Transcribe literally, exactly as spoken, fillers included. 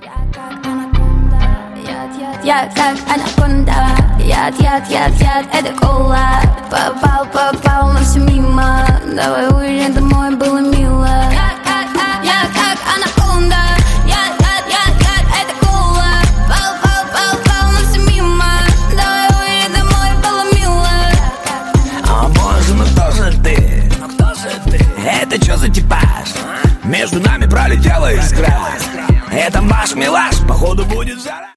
Я как анаконда, яд, яд, яд, яд, это кола. Попал, попал, но все мимо. Давай уезжай домой, было мило. Я как анаконда, яд, яд, яд, яд, это кола. Попал, попал, попал, но все мимо. Давай уезжай домой, было мило. О боже, ну кто же ты? Ну кто же ты? Это чё за типаж? Между нами пролетела искра. Это ваш милаш, походу будет жара.